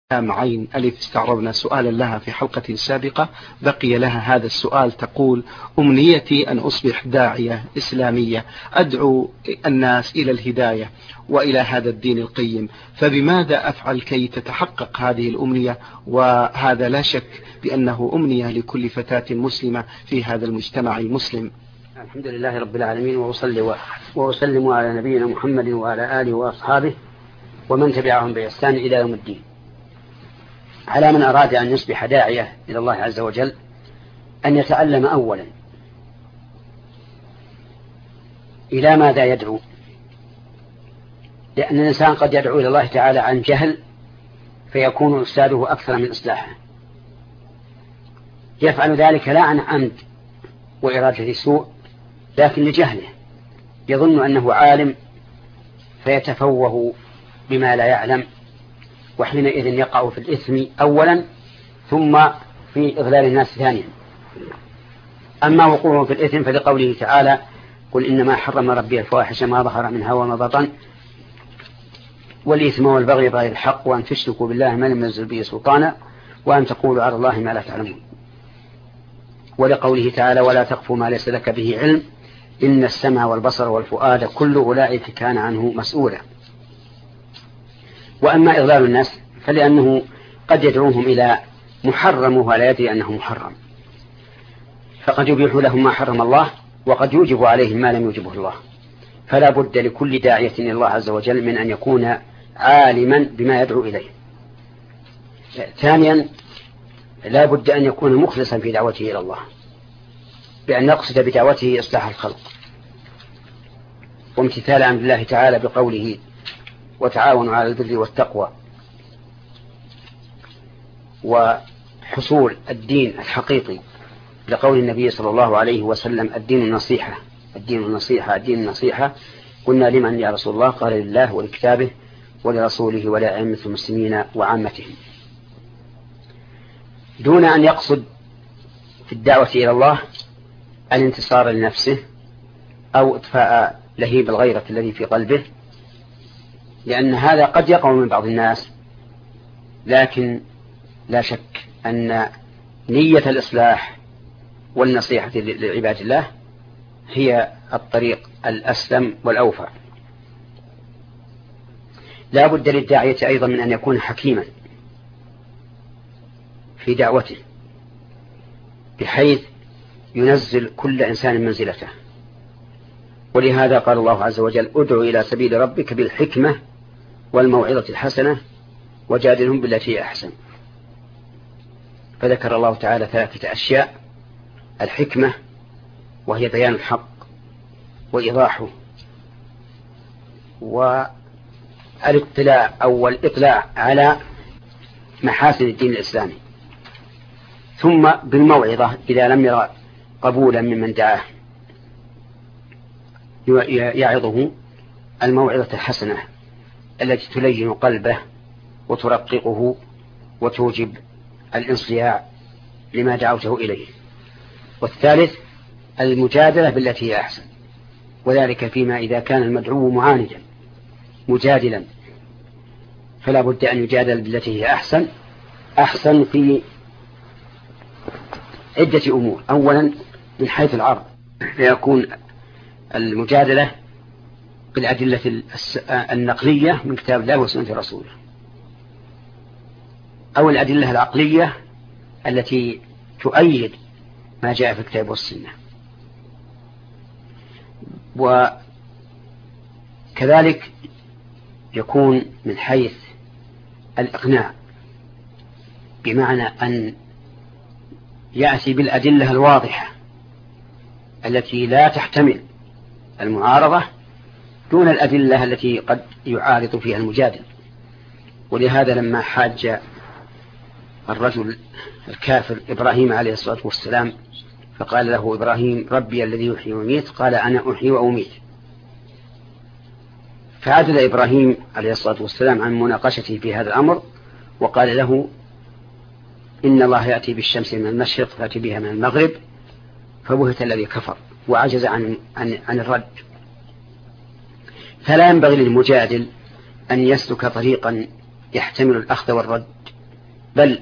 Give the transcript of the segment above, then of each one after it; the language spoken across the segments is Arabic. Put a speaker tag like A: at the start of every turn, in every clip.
A: عين ألف استعرضنا سؤالا لها في حلقة سابقة، بقي لها هذا السؤال. تقول: أمنيتي أن أصبح داعية إسلامية أدعو الناس إلى الهداية وإلى هذا الدين القيم، فبماذا أفعل كي تتحقق هذه الأمنية؟ وهذا لا شك بأنه أمنية لكل فتاة مسلمة في هذا المجتمع المسلم.
B: الحمد لله رب العالمين، وأصلي وأسلم على نبينا محمد وعلى آله وأصحابه ومن تبعهم بإحسان إلى يوم الدين. على من أراد أن يصبح داعية إلى الله عز وجل أن يتعلم أولا إلى ماذا يدعو، لأن الإنسان قد يدعو إلى الله تعالى عن جهل فيكون أستاذه أكثر من إصلاحه، يفعل ذلك لا عن عمد وإرادة سوء لكن لجهله، يظن أنه عالم فيتفوه بما لا يعلم، وحينئذ يقع في الإثم أولا ثم في إضلال الناس ثانيا. أما وقوعه في الإثم فلقوله تعالى: قل إنما حرم ربي الفواحش ما ظهر منها وما بطن والإثم والبغي بغير الحق وأن تشركوا بالله ما لم ينزل به سلطانا وأن تقولوا على الله ما لا تعلمون. ولقوله تعالى: ولا تقف ما ليس لك به علم إن السمع والبصر والفؤاد كل أولئك كان عنه مسؤولا. وأما إضلال الناس فلأنه قد يدعوهم إلى محرم ولا يدري أنه محرم، فقد يبيح لهم ما حرم الله وقد يوجب عليهم ما لم يوجبه الله. فلا بد لكل داعية إلى الله عز وجل من أن يكون عالما بما يدعو إليه. ثانيا، لا بد أن يكون مخلصا في دعوته إلى الله، بأن يقصد بدعوته إصلاح الخلق وامتثال أمر الله تعالى بقوله: وتعاونوا على البر والتقوى، وحصول الدين الحقيقي لقول النبي صلى الله عليه وسلم: الدين النصيحة الدين النصيحة الدين النصيحة. قلنا: لمن يا رسول الله؟ قال: لله ولكتابه ولرسوله ولأئمة المسلمين وعامتهم. دون أن يقصد في الدعوة إلى الله الانتصار لنفسه أو إطفاء لهيب الغيرة الذي في قلبه، لأن هذا قد يقع من بعض الناس، لكن لا شك أن نية الإصلاح والنصيحة لعباد الله هي الطريق الأسلم والأوفى. لا بد للداعية أيضا من أن يكون حكيما في دعوته، بحيث ينزل كل إنسان منزلته. ولهذا قال الله عز وجل: ادع إلى سبيل ربك بالحكمة والموعظة الحسنة وجادلهم بالتي هي أحسن. فذكر الله تعالى 3 أشياء: الحكمة وهي بيان الحق وإيضاحه، والاطلاع أو الإطلاع على محاسن الدين الإسلامي، ثم بالموعظة إذا لم يرى قبولا ممن دعاه يعظه الموعظة الحسنة التي تلين قلبه وترققه وتوجب الانصياع لما دعوته إليه. والثالث المجادلة بالتي هي أحسن، وذلك فيما إذا كان المدعو معاندا مجادلا فلا بد أن يجادل بالتي هي أحسن في عدة أمور. أولا من حيث العرض، فيكون المجادلة بالأدلة النقلية من كتاب الله وسنة رسوله، أو الأدلة العقلية التي تؤيد ما جاء في الكتاب والسنة. وكذلك يكون من حيث الإقناع، بمعنى أن يأتي بالأدلة الواضحة التي لا تحتمل المعارضة دون الأدلة التي قد يعارض فيها المجادل. ولهذا لما حاج الرجل الكافر إبراهيم عليه الصلاة والسلام فقال له إبراهيم: ربي الذي يحيي ويميت، قال: أنا أحيي وأميت. فعدل إبراهيم عليه الصلاة والسلام عن مناقشته في هذا الأمر وقال له: إن الله يأتي بالشمس من المشرق فأتي بها من المغرب. فبهت الذي كفر وعجز عن الرد. فلا ينبغي للمجادل أن يسلك طريقا يحتمل الأخذ والرد بل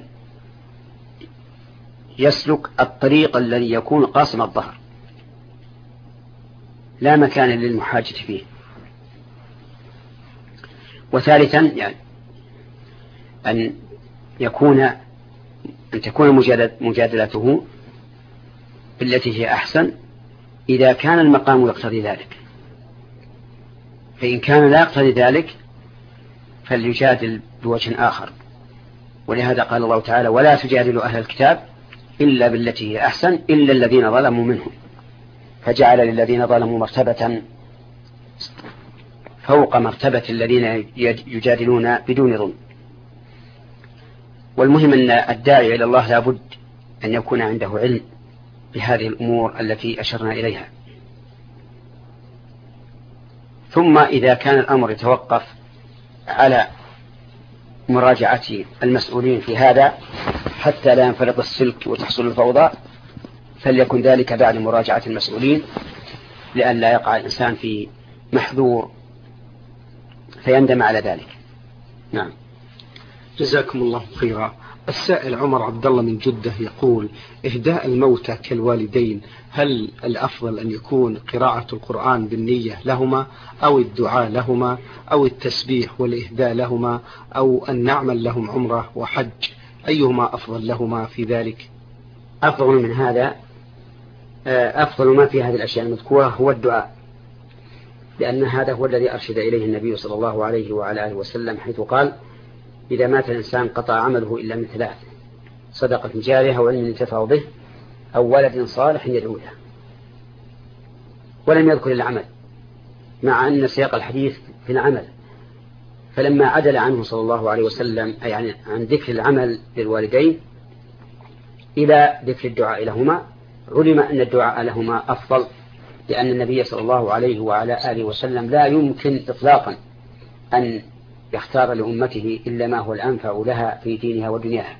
B: يسلك الطريق الذي يكون قاصم الظهر لا مكان للمحاجة فيه. وثالثا يعني أن تكون مجادلته بالتي هي أحسن إذا كان المقام يقتضي ذلك، فإن كان لا يقتضي ذلك فليجادل بوجه آخر. ولهذا قال الله تعالى: ولا تجادلوا أهل الكتاب إلا بالتي هي أحسن إلا الذين ظلموا منهم، فجعل للذين ظلموا مرتبة فوق مرتبة الذين يجادلون بدون ظلم. والمهم أن الداعي إلى الله لا بد أن يكون عنده علم بهذه الأمور التي أشرنا إليها. ثم إذا كان الأمر يتوقف على مراجعة المسؤولين في هذا حتى لا ينفلق السلك وتحصل الفوضى، فليكن ذلك بعد مراجعة المسؤولين لئلا يقع الإنسان في محذور فيندم على ذلك. نعم.
A: جزاكم الله خيرا. السائل عمر عبد الله من جدة يقول: إهداء الموتى كالوالدين، هل الأفضل أن يكون قراءة القرآن بالنية لهما، أو الدعاء لهما، أو التسبيح والإهداء لهما، أو أن نعمل لهم عمرة وحج؟ أيهما أفضل لهما في ذلك؟
B: أفضل من هذا، أفضل ما في هذه الأشياء المذكورة هو الدعاء، لأن هذا هو الذي أرشد إليه النبي صلى الله عليه وعلى آله وسلم، حيث قال: إذا مات الإنسان قطع عمله إلا من ثلاث: صدقة جارية أو علم ينتفع به أو ولد صالح يدعو له. ولم يذكر العمل، مع أن سياق الحديث في العمل، فلما عدل عنه صلى الله عليه وسلم أي عن ذكر العمل للوالدين إلى ذكر الدعاء لهما، علم أن الدعاء لهما أفضل، لأن النبي صلى الله عليه وعلى آله وسلم لا يمكن إطلاقا أن يختار لأمته إلا ما هو الأنفع لها في دينها ودنياها.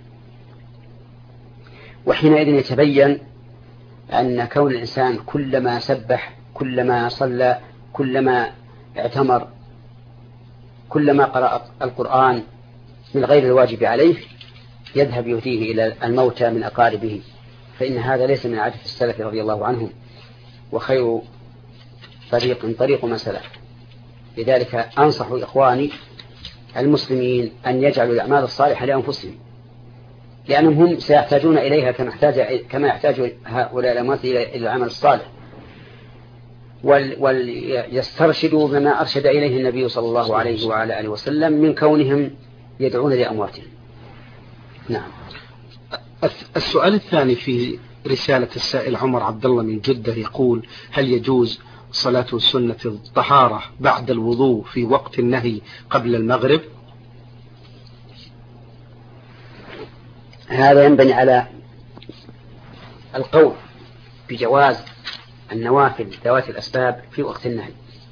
B: وحينئذ يتبين أن كون الإنسان كلما سبح، كلما صلى، كلما اعتمر، كلما قرأ القرآن من غير الواجب عليه يذهب يهديه إلى الموتى من أقاربه، فإن هذا ليس من عادة السلف رضي الله عنهم، وخير طريق من سلف. لذلك أنصح إخواني المسلمين أن يجعلوا الأعمال الصالحة لأنفسهم، لأنهم هم سيحتاجون إليها كما يحتاج هؤلاء الأموات إلى العمل الصالح، وليسترشدوا بما أرشد إليه النبي صلى الله عليه وعلى آله وسلم من كونهم يدعون لأمواتهم. نعم.
A: السؤال الثاني في رسالة السائل عمر عبد الله من جدة يقول: هل يجوز صلاة سنة الطهارة بعد الوضوء في وقت النهي قبل المغرب؟
B: هذا ينبني على القول بجواز النوافل ذوات الأسباب في وقت النهي،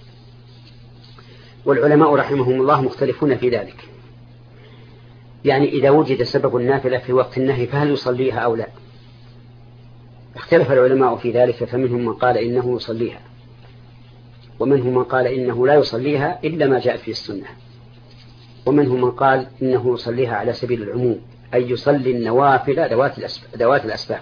B: والعلماء رحمهم الله مختلفون في ذلك. يعني إذا وجد سبب النافلة في وقت النهي فهل يصليها أو لا؟ اختلف العلماء في ذلك، فمنهم من قال إنه يصليها، ومنهم من قال إنه لا يصليها إلا ما جاءت في السنة، ومنهم من قال إنه يصليها على سبيل العموم، أي يصلي النوافل ذوات الأسباب.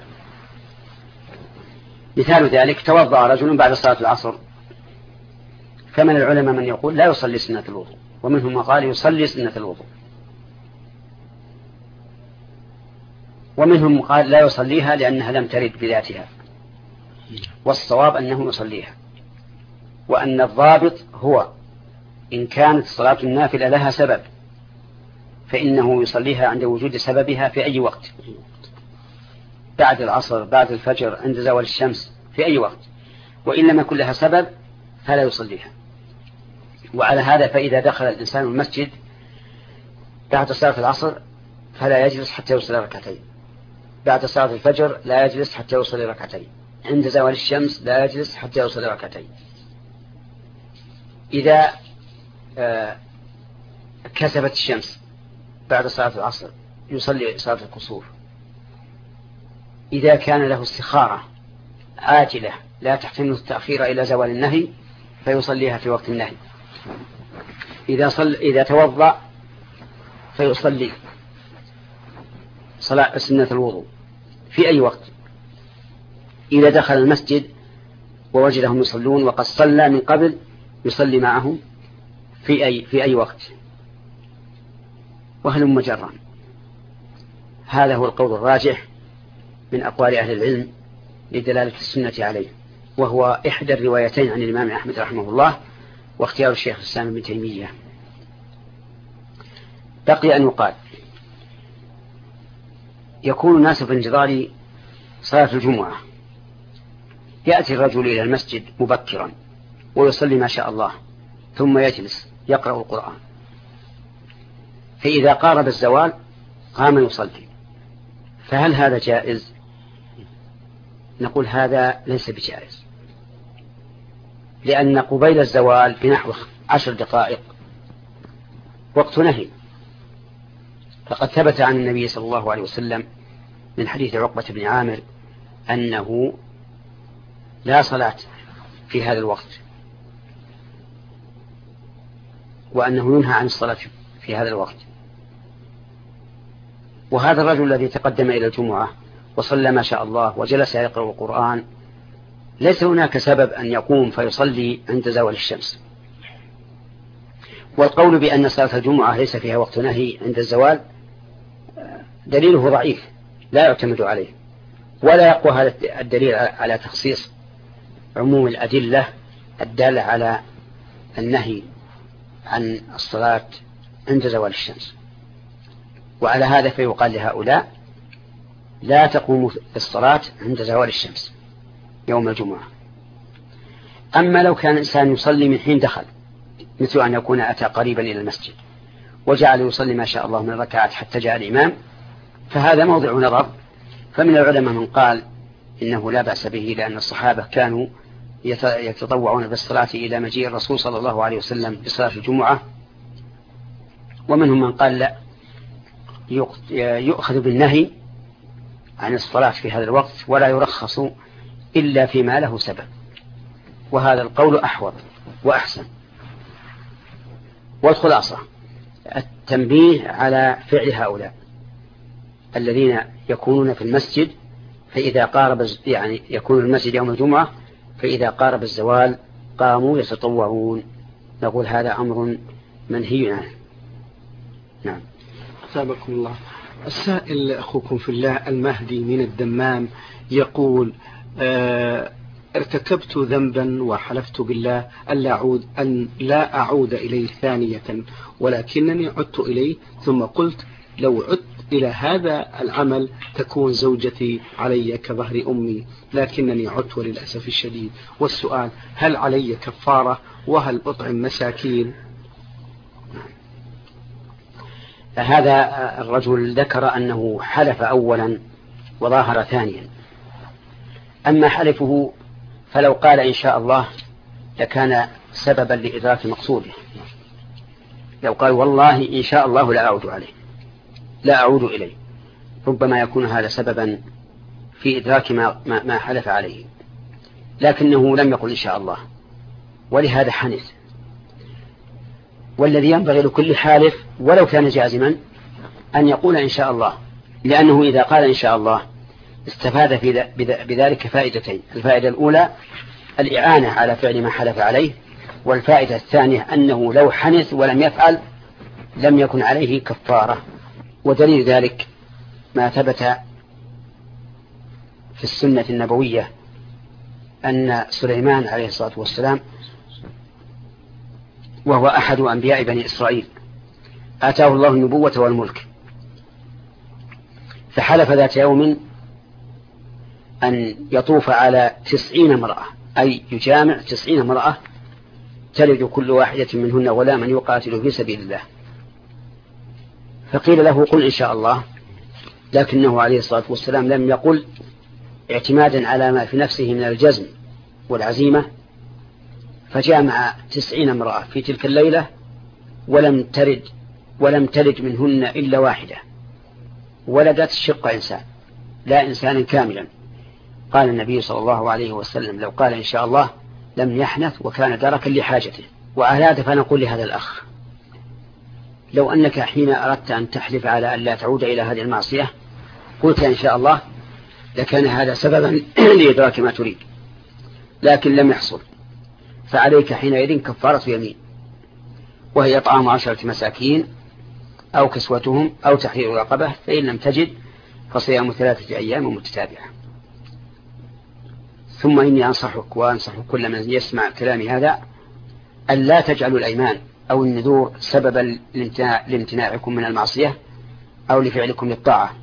B: مثال ذلك: توضأ رجل بعد صلاة العصر، فمن العلماء من يقول لا يصلي سنة الوضوء، ومنهم من قال يصلي سنة الوضوء، ومنهم من قال لا يصليها لأنها لم ترد بذاتها، والصواب أنه يصليها، وأن الضابط هو إن كانت صلاة النافلة لها سبب فإنه يصليها عند وجود سببها في أي وقت، بعد العصر، بعد الفجر، عند زوال الشمس، في أي وقت، وإن لم يكن لها سبب فلا يصليها. وعلى هذا فإذا دخل الإنسان المسجد بعد صلاة العصر فلا يجلس حتى يصلي ركعتين، بعد صلاة الفجر لا يجلس حتى يصلي ركعتين، عند زوال الشمس لا يجلس حتى يصلي ركعتين. إذا كسبت الشمس بعد صلاة العصر يصلي صلاة الكسوف. إذا كان له استخارة عاجلة لا تحتمل التأخير إلى زوال النهي فيصليها في وقت النهي. إذا توضأ فيصلي سنة الوضوء في أي وقت، إذا دخل المسجد ووجدهم يصلون وقد صلى من قبل يصلي معهم في أي وقت، وهلم جرا. هذا هو القول الراجح من أقوال أهل العلم لدلالة السنة عليه، وهو إحدى الروايتين عن الإمام أحمد رحمه الله واختيار الشيخ الإسلام ابن تيمية. بقي أن يقال يكون الناس في انتظار صلاة الجمعة، يأتي الرجل إلى المسجد مبكرا ويصلي ما شاء الله، ثم يجلس يقرأ القرآن، فإذا قارب الزوال قام يصلي، فهل هذا جائز؟ نقول هذا ليس بجائز، لأن قبيل الزوال بنحو 10 دقائق وقت نهي، فقد ثبت عن النبي صلى الله عليه وسلم من حديث عقبة بن عامر أنه لا صلاة في هذا الوقت، وأنه ينهى عن الصلاة في هذا الوقت. وهذا الرجل الذي تقدم إلى الجمعة وصلى ما شاء الله وجلس يقرأ القرآن ليس هناك سبب أن يقوم فيصلي عند زوال الشمس. والقول بأن صلاة الجمعة ليس فيها وقت نهي عند الزوال دليله ضعيف لا يعتمد عليه، ولا يقوى هذا الدليل على تخصيص عموم الأدلة الدالة على النهي عن الصلاة عند زوال الشمس. وعلى هذا فيقال لهؤلاء لا تقوم الصلاة عند زوال الشمس يوم الجمعة. أما لو كان الإنسان يصلي من حين دخل، مثل أن يكون أتى قريبا إلى المسجد وجعل يصلي ما شاء الله من ركعات حتى جاء الإمام، فهذا موضع نظر. فمن العلماء من قال إنه لا بأس به، لأن الصحابة كانوا يتطوعون بالصلاة إلى مجيء الرسول صلى الله عليه وسلم بصلاة الجمعة. ومنهم من قال لا، يؤخذ بالنهي عن الصلاة في هذا الوقت ولا يرخص إلا فيما له سبب، وهذا القول أحوط وأحسن. والخلاصة التنبيه على فعل هؤلاء الذين يكونون في المسجد، فإذا قارب يعني يكون المسجد يوم الجمعة فإذا قارب الزوال قاموا يتطوعون، نقول هذا أمر منهي عنه. نعم.
A: أثابكم الله. السائل أخوكم في الله المهدي من الدمام يقول ارتكبت ذنبا وحلفت بالله أن لا أعود إليه ثانية، ولكنني عدت إليه ثم قلت لو عدت إلى هذا العمل تكون زوجتي علي كظهر أمي، لكنني عدت وللأسف الشديد. والسؤال هل علي كفارة وهل أطعم مساكين؟
B: هذا الرجل ذكر أنه حلف أولا وظاهر ثانيا. أما حلفه فلو قال إن شاء الله لكان سببا لإدراك مقصوده. لو قال والله إن شاء الله لا أعود إليه ربما يكون هذا سببا في إدراك ما حلف عليه، لكنه لم يقل إن شاء الله، ولهذا حنث. والذي ينبغي لكل حالف ولو كان جازما أن يقول إن شاء الله، لأنه إذا قال إن شاء الله استفاد بذلك فائدتين: الفائدة الأولى الإعانة على فعل ما حلف عليه، والفائدة الثانية أنه لو حنث ولم يفعل لم يكن عليه كفارة. ودليل ذلك ما ثبت في السنة النبوية أن سليمان عليه الصلاة والسلام وهو أحد أنبياء بني إسرائيل آتاه الله النبوة والملك، فحلف ذات يوم أن يطوف على 90 امرأة، أي يجامع 90 امرأة تلد كل واحدة منهن غلاما يقاتل في سبيل الله. فقيل له قل إن شاء الله، لكنه عليه الصلاة والسلام لم يقل اعتمادا على ما في نفسه من الجزم والعزيمة، فجامع 90 امرأة في تلك الليلة ولم تلد منهن إلا واحدة، ولدت شق إنسان لا إنسانا كاملا. قال النبي صلى الله عليه وسلم لو قال إن شاء الله لم يحنث وكان دركا لحاجته. وعلى هذا فنقول لهذا الأخ لو أنك حين أردت أن تحلف على أن لا تعود إلى هذه المعصية قلت إن شاء الله لكان هذا سببا لإدراك ما تريد، لكن لم يحصل، فعليك حينئذ كفارة يمين، وهي إطعام 10 مساكين أو كسوتهم أو تحرير رقبة، فإن لم تجد فصيام 3 أيام متتابعة. ثم إني أنصحك وأنصح كل من يسمع كلامي هذا أن لا تجعلوا الأيمان أو النذور سببا لامتناعكم من المعصية أو لفعلكم للطاعة،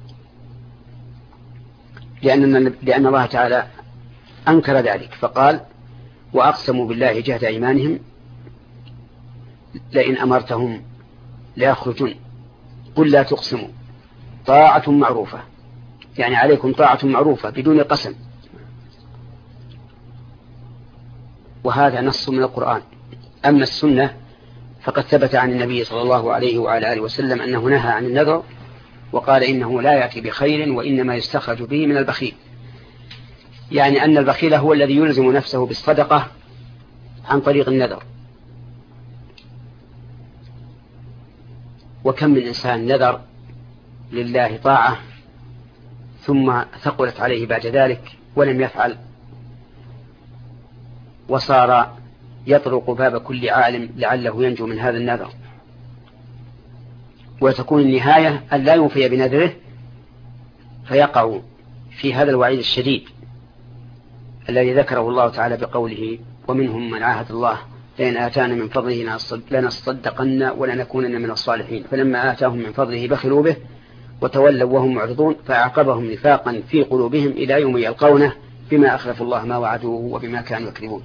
B: لأن الله تعالى أنكر ذلك فقال: وأقسموا بالله جهد أيمانهم لئن أمرتهم ليخرجن قل لا تقسموا طاعة معروفة، يعني عليكم طاعة معروفة بدون قسم. وهذا نص من القرآن. أما السنة فقد ثبت عن النبي صلى الله عليه وعلى آله وسلم أنه نهى عن النذر، وقال إنه لا يأتي بخير وإنما يستخرج به من البخيل، يعني أن البخيل هو الذي يلزم نفسه بالصدقة عن طريق النذر. وكم من إنسان نذر لله طاعة ثم ثقلت عليه بعد ذلك ولم يفعل، وصار يطرق باب كل عالم لعله ينجو من هذا النذر، وتكون النهاية أن لا يوفي بنذره فيقع في هذا الوعيد الشديد الذي ذكره الله تعالى بقوله: ومنهم من عاهد الله لئن آتانا من فضله لنصدقن ولنكونن من الصالحين، فلما آتاهم من فضله بخلوا به وتولوا وهم معرضون فأعقبهم نفاقا في قلوبهم إلى يوم يلقونه بما أخلفوا الله ما وعدوه وبما كانوا يكذبون.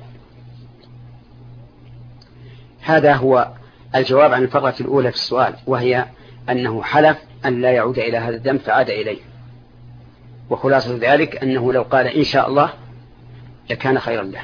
B: هذا هو الجواب عن الفقرة الأولى في السؤال، وهي أنه حلف أن لا يعود إلى هذا الذنب فعاد إليه، وخلاصة ذلك أنه لو قال إن شاء الله لكان خيرا له.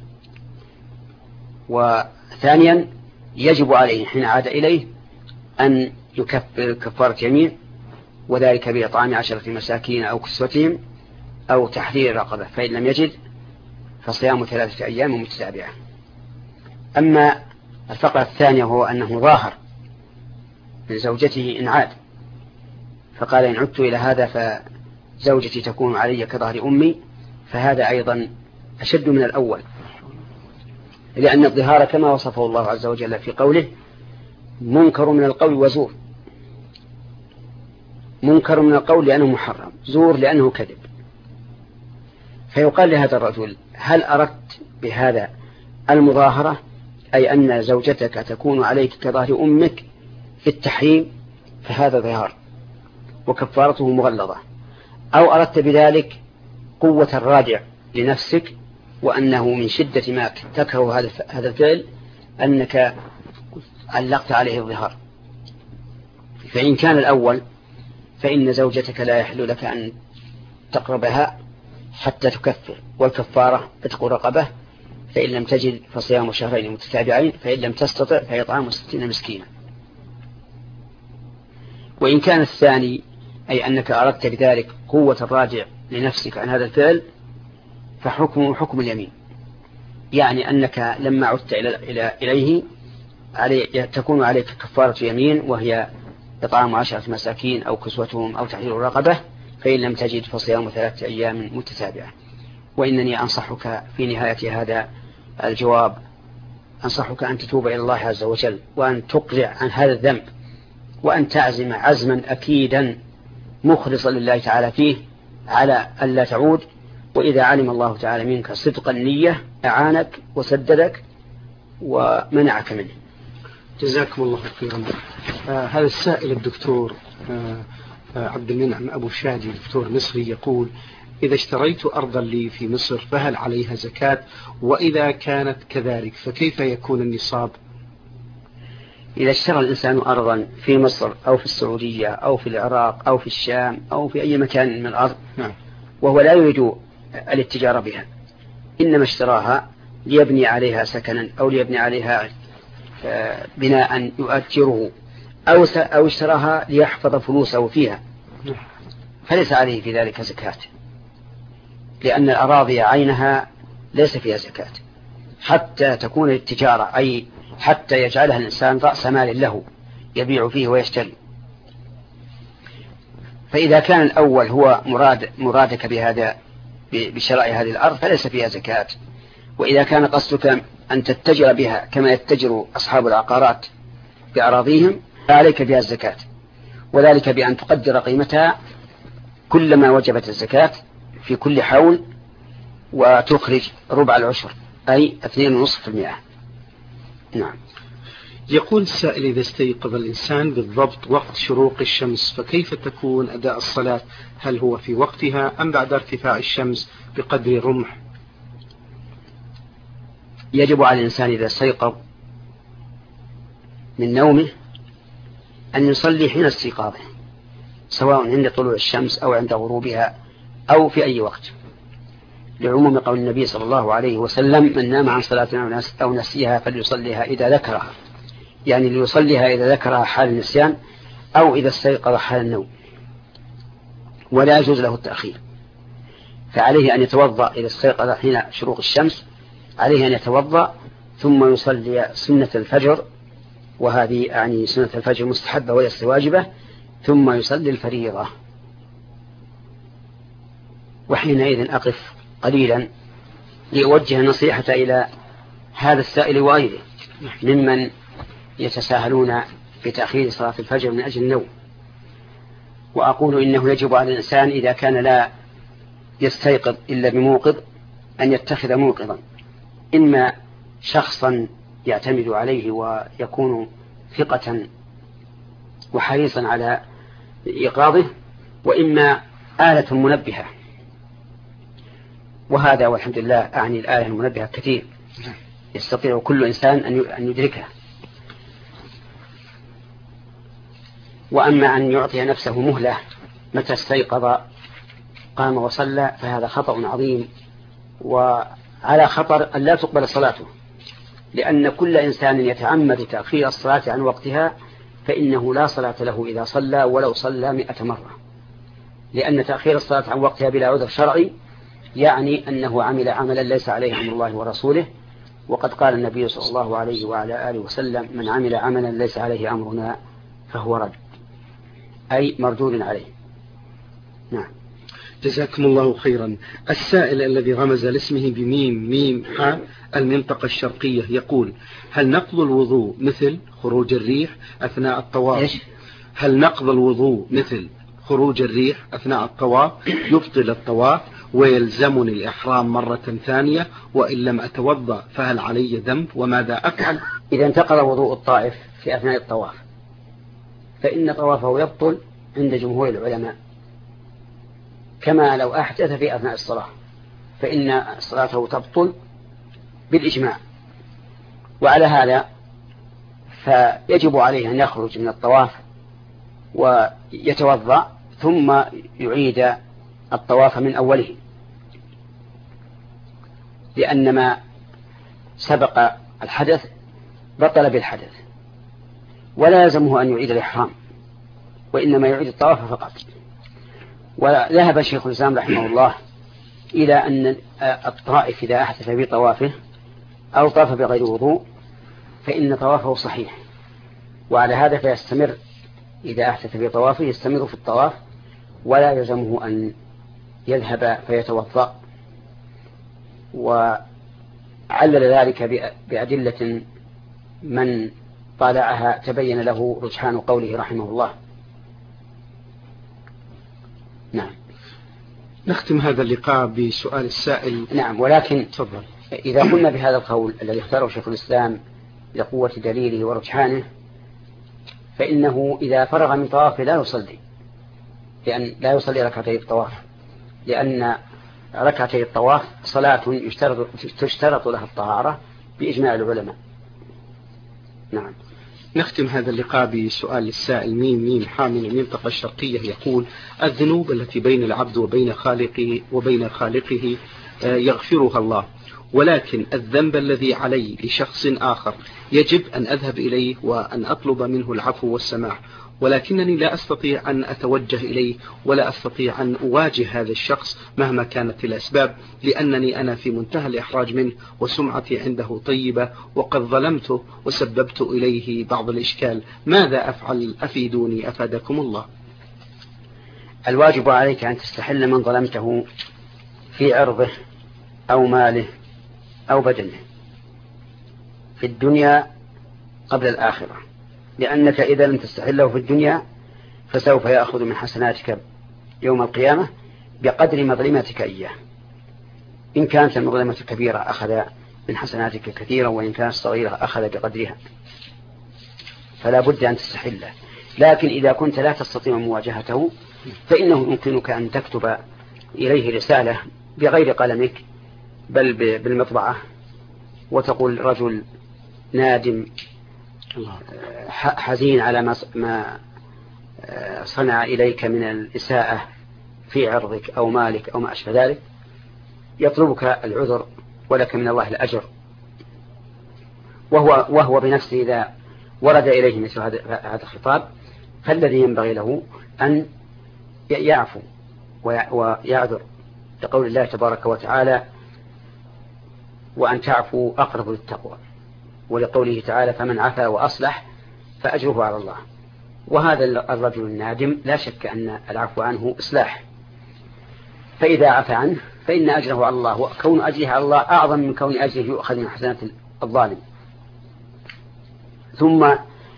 B: وثانيا يجب عليه حين عاد إليه أن يكفر كفارة يمين، وذلك بإطعام 10 مساكين أو كسوتهم أو تحرير رقبة، فإن لم يجد فصيام 3 أيام متتابعة. أما الفقرة الثانية هو أنه ظاهر من زوجته إن عاد، فقال: إن عدت إلى هذا فزوجتي تكون علي كظهر أمي، فهذا أيضا أشد من الأول، لأن الظهار كما وصفه الله عز وجل في قوله: منكر من القول وزور. منكر من القول لأنه محرم، زور لأنه كذب. فيقال لهذا الرجل: هل أردت بهذا المظاهرة، أي أن زوجتك تكون عليك كظهر أمك في التحريم، فهذا ظهار وكفارته مغلظة، أو أردت بذلك قوة الرادع لنفسك، وأنه من شدة ما تكره هذا الفعل أنك علقت عليه الظهار. فإن كان الأول فإن زوجتك لا يحل لك أن تقربها حتى تكفر، والكفارة عتق رقبة، فإن لم تجد فصيام 2 شهرين متتابعين، فإن لم تستطع فإطعام 60 مسكينا. وإن كان الثاني أي أنك أردت بذلك قوة الراجع لنفسك عن هذا الفعل، فحكمه حكم اليمين، يعني أنك لما عدت إليه تكون عليك كفارة يمين، وهي إطعام 10 مساكين أو كسوتهم أو تحرير رقبة، فإن لم تجد فصيام 3 أيام متتابعة. وإنني أنصحك في نهاية هذا الجواب، أنصحك أن تتوب إلى الله عز وجل، وأن تقلع عن هذا الذنب، وأن تعزم عزما أكيدا مخلصا لله تعالى فيه على ألا تعود. وإذا علم الله تعالى منك صدق النية أعانك وسددك ومنعك منه.
A: جزاكم الله خيرا. هذا السائل الدكتور عبد المنعم أبو شادي، دكتور مصري، يقول: إذا اشتريت أرضا لي في مصر فهل عليها زكاة؟ وإذا كانت كذلك فكيف يكون النصاب؟
B: إذا اشترى الإنسان أرضا في مصر أو في السعودية أو في العراق أو في الشام أو في أي مكان من الأرض، وهو لا يريد الاتجار بها، إنما اشتراها ليبني عليها سكنا أو ليبني عليها بناء يؤجره، أو اشتراها ليحفظ فلوسه فيها، فليس عليه في ذلك زكاة، لأن الأراضي عينها ليس فيها زكاة حتى تكون التجارة، أي حتى يجعلها الإنسان رأس مال له يبيع فيه ويشتري. فإذا كان الأول هو مرادك بهذا بشراء هذه الأرض فليس فيها زكاة. وإذا كان قصدك أن تتجر بها كما يتجر أصحاب العقارات بأراضيهم فعليك بها الزكاة، وذلك بأن تقدر قيمتها كلما وجبت الزكاة في كل حول، وتخرج ربع العشر أي 2.5%. نعم.
A: يقول السائل: إذا استيقظ الإنسان بالضبط وقت شروق الشمس فكيف تكون أداء الصلاة؟ هل هو في وقتها أم بعد ارتفاع الشمس بقدر رمح؟
B: يجب على الإنسان إذا استيقظ من نومه أن يصلي حين استيقاظه، سواء عند طلوع الشمس أو عند غروبها أو في أي وقت، لعموم قول النبي صلى الله عليه وسلم: من نام عن صلاة أو نسيها فليصليها إذا ذكرها، يعني ليصليها إذا ذكرها حال النسيان أو إذا استيقظ حال النوم، ولا يجوز له التأخير. فعليه أن يتوضأ إذا استيقظ حين شروق الشمس، عليه أن يتوضأ ثم يصلي سنة الفجر، وهذه يعني سنة الفجر مستحبة وليست واجبة، ثم يصلي الفريضة. وحينئذ أقف قليلا لأوجه النصيحة إلى هذا السائل وغيره ممن يتساهلون بتأخير صلاة الفجر من أجل النوم، وأقول إنه يجب على الإنسان إذا كان لا يستيقظ إلا بموقظ أن يتخذ موقظا، إما شخصا يعتمد عليه ويكون ثقة وحريصا على إيقاظه، وإما آلة منبهة. وهذا والحمد لله أعني الآلة المنبهة كثير يستطيع كل إنسان أن يدركها. وأما أن يعطي نفسه مهلة متى استيقظ قام وصلى فهذا خطأ عظيم، وعلى خطر أن لا تقبل صلاته، لأن كل إنسان يتعمد تأخير الصلاة عن وقتها فإنه لا صلاة له إذا صلى ولو صلى 100 مرة، لأن تأخير الصلاة عن وقتها بلا عذر شرعي يعني أنه عمل عملا ليس عليه أمر الله ورسوله. وقد قال النبي صلى الله عليه وعلى آله وسلم: من عمل عملا ليس عليه أمرنا فهو رد، أي مردود عليه. نعم.
A: جزاكم الله خيرا. السائل الذي رمز لاسمه بميم ميم حاء المنطقة الشرقية يقول: هل نقض الوضوء مثل خروج الريح أثناء الطواف؟ هل نقض الوضوء مثل خروج الريح أثناء الطواف يبطل الطواف ويلزمني الإحرام مرة ثانية، وإن لم أتوضأ فهل علي ذنب وماذا أفعل؟
B: إذا انتقل وضوء الطائف في أثناء الطواف فإن طوافه يبطل عند جمهور العلماء، كما لو أحدث في أثناء الصلاة فإن صلاته تبطل بالإجماع. وعلى هذا فيجب عليه أن يخرج من الطواف ويتوضأ ثم يعيد الطواف من أوله، لأن ما سبق الحدث بطل بالحدث، ولا يلزمه أن يعيد الإحرام وإنما يعيد الطواف فقط. وذهب شيخ الإسلام رحمه الله إلى أن الطائف إذا أحدث في طوافه أو طاف بغير وضوء فإن طوافه صحيح، وعلى هذا فيستمر إذا أحدث في طوافه يستمر في الطواف ولا يلزمه أن يذهب فيتوضأ. وعلل ذلك بأدلة من طالعها تبين له رجحان قوله رحمه الله. نعم.
A: نختم هذا اللقاء بسؤال السائل.
B: نعم، ولكن
A: تفضل.
B: إذا قلنا بهذا القول الذي اختاره شيخ الإسلام لقوة دليله ورجحانه فإنه إذا فرغ من طوافه لا يصلي، لأن لا يصلي ركعتي الطواف، لأن ركعتي الطواف صلاة تشترط لها الطهارة بإجماع العلماء. نعم.
A: نختم هذا اللقاء بسؤال السائل ميم ميم حامل المنطقة الشرقية يقول: الذنوب التي بين العبد وبين خالقه يغفرها الله، ولكن الذنب الذي علي لشخص آخر يجب أن أذهب إليه وأن أطلب منه العفو والسماح، ولكنني لا أستطيع أن أتوجه إليه ولا أستطيع أن أواجه هذا الشخص مهما كانت الأسباب، لأنني أنا في منتهى الإحراج منه وسمعتي عنده طيبة وقد ظلمته وسببت إليه بعض الإشكال. ماذا أفعل؟ أفيدوني أفادكم الله.
B: الواجب عليك أن تستحل من ظلمته في عرضه أو ماله أو بدنه في الدنيا قبل الآخرة، لأنك إذا لم تستحله في الدنيا فسوف يأخذ من حسناتك يوم القيامة بقدر مظلمتك إياه. إن كانت المظلمة كبيرة أخذ من حسناتك كثيرا، وإن كانت صغيرة أخذ بقدرها، فلا بد أن تستحله. لكن إذا كنت لا تستطيع مواجهته فإنه يمكنك أن تكتب إليه رسالة بغير قلمك بل بالمطبعة، وتقول رجل نادم حزين على ما صنع إليك من الإساءة في عرضك أو مالك أو ما أشبه ذلك، يطلبك العذر ولك من الله الأجر. وهو بنفسه إذا ورد إليه مثل هذا الخطاب فالذي ينبغي له أن يعفو ويعذر، لقول الله تبارك وتعالى: وأن تعفوا أقرب للتقوى، ولقوله تعالى: فمن عفا وأصلح فأجره على الله. وهذا الرجل النادم لا شك أن العفو عنه إصلاح، فإذا عفى عنه فإن أجره على الله، وكون أجره على الله أعظم من كون أجره يؤخذ من حسنات الظالم. ثم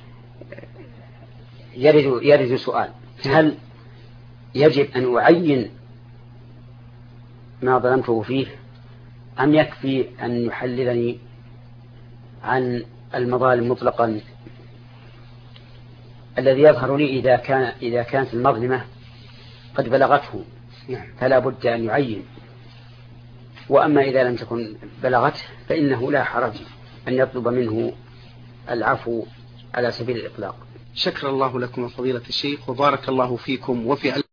B: يرد سؤال: هل يجب أن أعين ما ظلمته فيه، أم يكفي أن يحللني عن المظالم مطلقا؟ الذي يظهر لي إذا كانت المظلمة قد بلغته فلا بد أن يعين، وأما إذا لم تكن بلغته فإنه لا حرج أن يطلب منه العفو على سبيل الإطلاق.
A: شكر الله لكم فضيلة الشيخ، وبارك الله فيكم وفي